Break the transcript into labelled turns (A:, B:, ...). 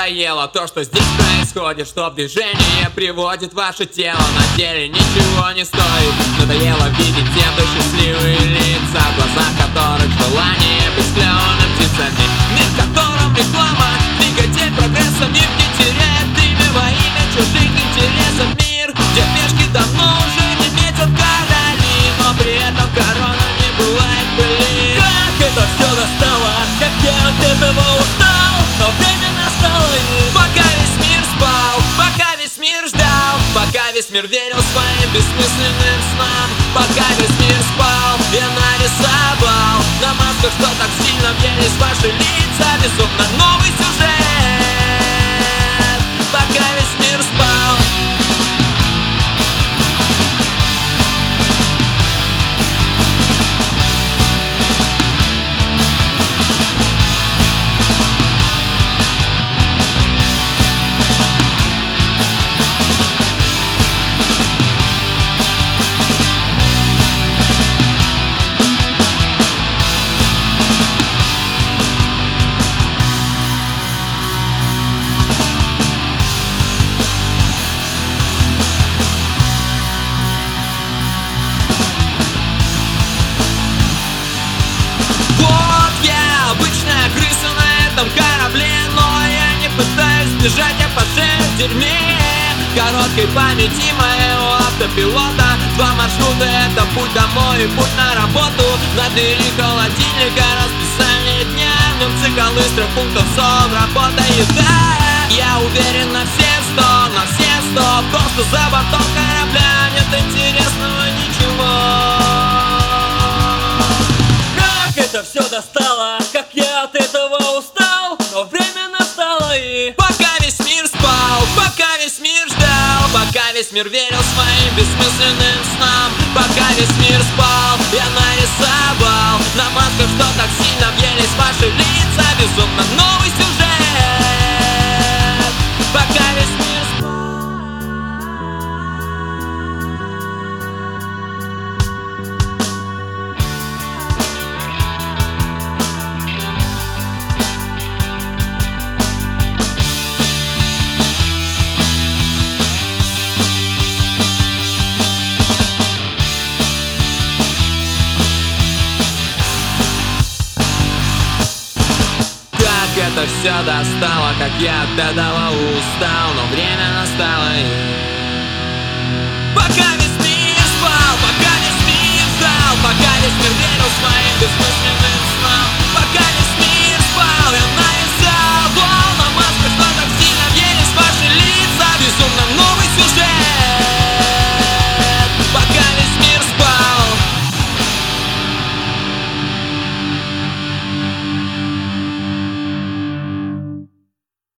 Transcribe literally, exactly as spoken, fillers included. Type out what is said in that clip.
A: надоело то, что здесь происходит, что в движение приводит ваше тело. На деле ничего не стоит. Надоело видеть те счастливые лица, в глазах которых желание быть клёвыми птицами. Мир, в котором реклама, двигатель прогресса. Мир, где теряет имя во имя чужих интересов. Мир, где пешки давно уже не метят короли, но при этом корона не бывает пыли. Как это все достало, как я от этого устал, но время настало и пока весь мир спал, пока весь мир ждал, пока весь мир верил своим бессмысленным снам, пока весь мир спал, я нарисовал на масках, что так сильно въелись ваши лица, безумно новый сюжет, пока весь мир спал. Корабле, но я не пытаюсь сбежать, я по шее в дерьме. Короткой памяти моего автопилота два маршрута — это путь домой и путь на работу. На двери холодильника расписание дня, в нем цикл из трех пунктов: сон, работа, еда. Я уверен на все сто, на все сто, то, что за бортом корабля нет интересного ничего. Как это все достало, как я от этого устал, но время настало и пока весь мир спал, пока весь мир ждал, пока весь мир верил своим бессмысленным снам, пока весь мир спал, я нарисовал на масках, что так сильно въелись ваши лица, безумно новый сюжет, пока весь мир спал. Это все достало, как я от этого устал, но время настало и